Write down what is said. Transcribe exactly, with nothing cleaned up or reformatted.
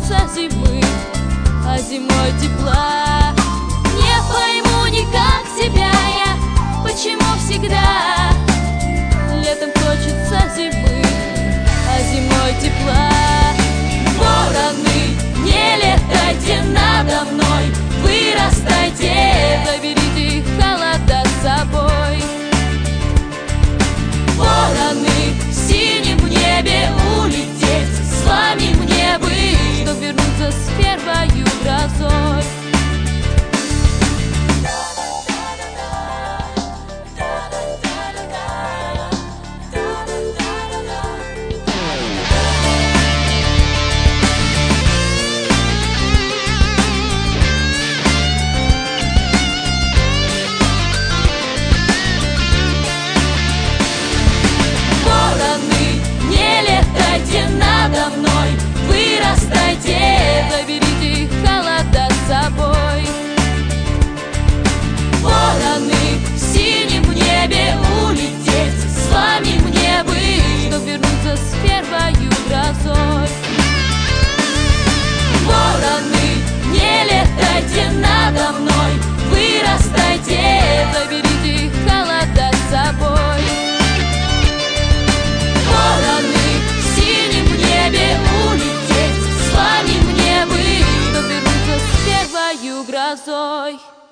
хочется зимы, а зимой тепла. Не пойму никак себя я, почему всегда летом хочется зимы, а зимой тепла. Вороны, не летайте надо мной, вырастайте, заберите холода с собой. Вороны, в синем небе улететь, с вами мне быть, чтоб вернуться с первою грозой. Надо мной вырастайте, заберите холода с собой. Вороны, в синем небе улететь, с вами мне быть, чтоб вернуться с первою грозой. Вороны, не летайте надо мной, вырастайте, заберите холода с собой. Вороны, улететь, с вами мне быть, чтоб вернуться с первою грозой.